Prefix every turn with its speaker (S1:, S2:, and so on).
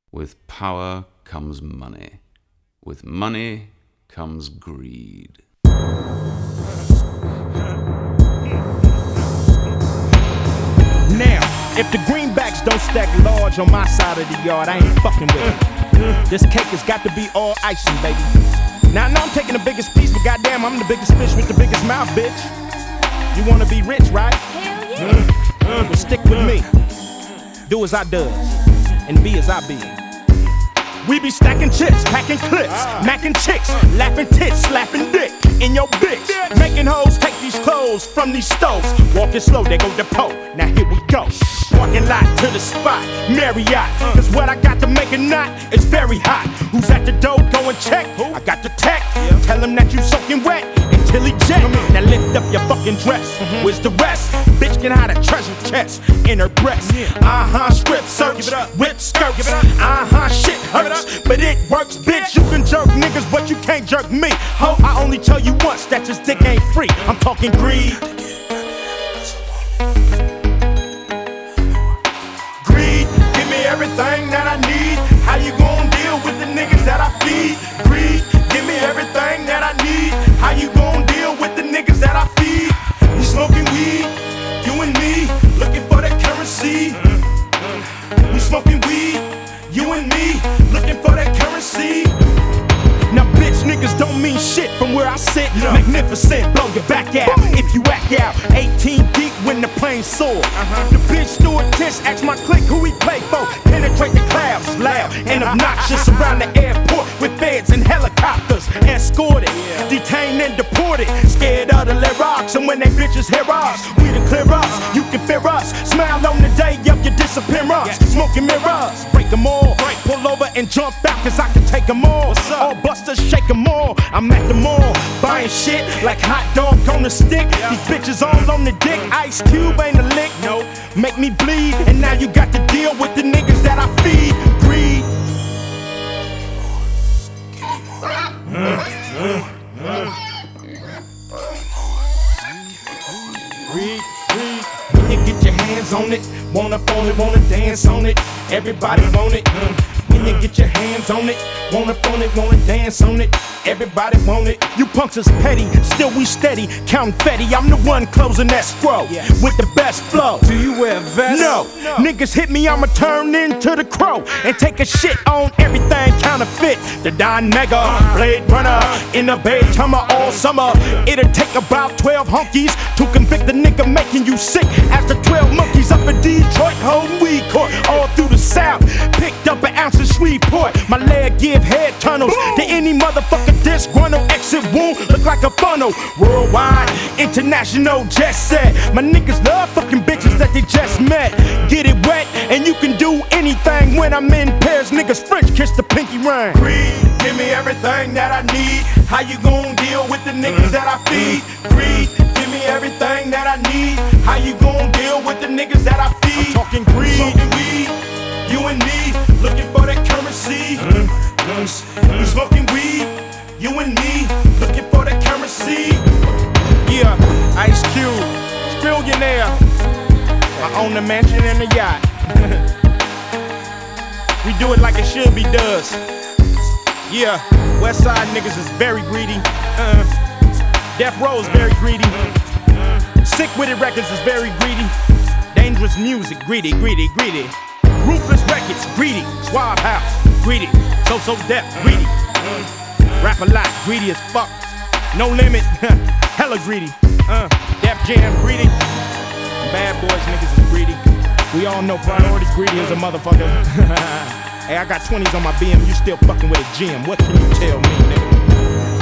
S1: With power comes money. With money comes greed.
S2: Now, if the greenbacks don't stack large on my side of the yard, I ain't fucking with it. This cake has got to be all icing, baby. Now I know I'm taking the biggest piece, but goddamn, I'm the biggest fish with the biggest mouth, bitch. You wanna be rich, right?
S3: Hell yeah.
S2: Well, stick with me. Do as I does, and be as I be. We be stacking chips, packing clips, macking chicks, laughing tits, slapping dick in your bitch. Making hoes take these clothes from these stoves. Walking slow, they go depot. Now here we go. Walking lot to the spot, Marriott. Cause what I got to make a knot is very hot. Who's at the door? Go and check. I got the tech. Tell him that you soaking wet until he jet. Now lift up your fucking dress. Where's the rest? Bitch can hide a treasure chest in her breast. Strip search, whip skirts. Shit hurts, but it works, bitch. You can jerk niggas, but you can't jerk me. Ho, I only tell you once that your dick ain't free. I'm talking greed. Greed, give me everything that I need. How you gon' deal with the niggas that I feed? Greed, give me everything that I need. How you gon' deal with the niggas that I feed? We smoking weed, you and me, looking for that currency. We smoking weed, you and me, looking for that currency. Now bitch niggas don't mean shit from where I sit. Magnificent, blow your back out if you act out. 18 deep when the plane soar. The bitch stewardess ask my clique who he play for. Penetrate the clouds, loud and obnoxious. Around the airport with feds and helicopters. Escorted, detained and deported. Scared of the lyrics, and when they bitches hear us, we the clear us, you can fear us. Smile on the day of your disappearance. Smoking mirrors, break them all. Pull over and jump out cause I can take them all. All busters, shake them all. I'm at the mall, buying shit like hot dog on the stick. These bitches all on the dick. Ice Cube ain't a lick. No, make me bleed. And now you got to deal with the niggas that I feed. Greed. Greed, greed. When you get your hands on it, wanna phone it, wanna dance on it. Everybody want it. When you get your hands on it, wanna phone it, wanna dance on it. Everybody want it. You punks is petty, still we steady, counting fetty. I'm the one closing that scroll with the best flow.
S4: Do you wear vests?
S2: No, niggas hit me, I'ma turn into the crow and take a shit on everything counterfeit. The Don Mega, Blade Runner, in a bed hummer all summer. It'll take about 12 honkies to convict the nigga making you sick. After 12 monkeys up in Detroit, home weed court, all through the South. Picked up an ounce of Shreveport. My leg give head tunnels to any motherfucker disgruntled. Exit wound look like a funnel. Worldwide, international jet set. My niggas love fucking bitches that they just met. Get it wet and you can do anything when I'm in Paris. Niggas French kiss the pinky ring. Greed, give me everything that I need. How you gon' deal with the niggas that I feed? Greed, give me everything that I need. How you gon' deal with the niggas that I feed? I'm talking greed. Smoking weed, you and me, looking for that currency. We smoking weed, you and me, looking for that currency. Yeah, Ice Cube, billionaire. I own the mansion and the yacht. We do it like it should be does. Yeah, West Side niggas is very greedy. Death Row is very greedy. Sick With It Records is very greedy. Dangerous Music, greedy, greedy, greedy. Ruthless Records, greedy. Swab House, greedy. So Def, greedy. Rap a lot, greedy as fuck. No Limit, hella greedy. Def Jam, greedy. Bad Boys niggas is greedy. We all know Priorities greedy as a motherfucker. Hey, I got 20s on my BM, you still fucking with a gym. What can you tell me, nigga?